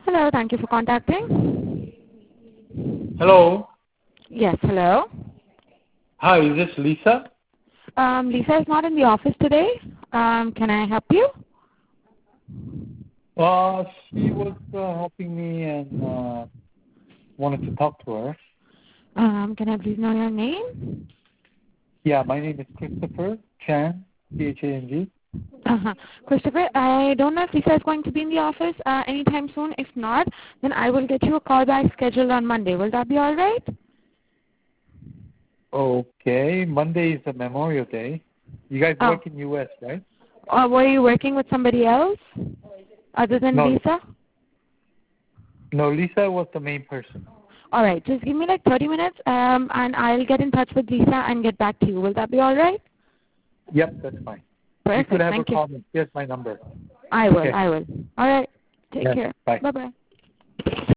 Hello, thank you for contacting. Hello. Yes, hello. Hi, is this Lisa? Lisa is not in the office today. Can I help you? She was helping me and wanted to talk to her. Can I please know your name? Yeah, my name is Christopher Chan, C-H-A-N-G. Christopher, I don't know if Lisa is going to be in the office anytime soon. If not, then I will get you a call back scheduled on Monday. Will that be all right? Okay, Monday is the Memorial Day. You guys work in U.S., right? Were you working with somebody else other than Lisa? No, Lisa was the main person. All right, just give me like 30 minutes and I'll get in touch with Lisa and get back to you. Will that be all right? Yep, that's fine. Perfect. You could have Thank her you. call me. Here's my number. I will. Okay. I will. All right. Take Yes, care. bye. Bye-bye.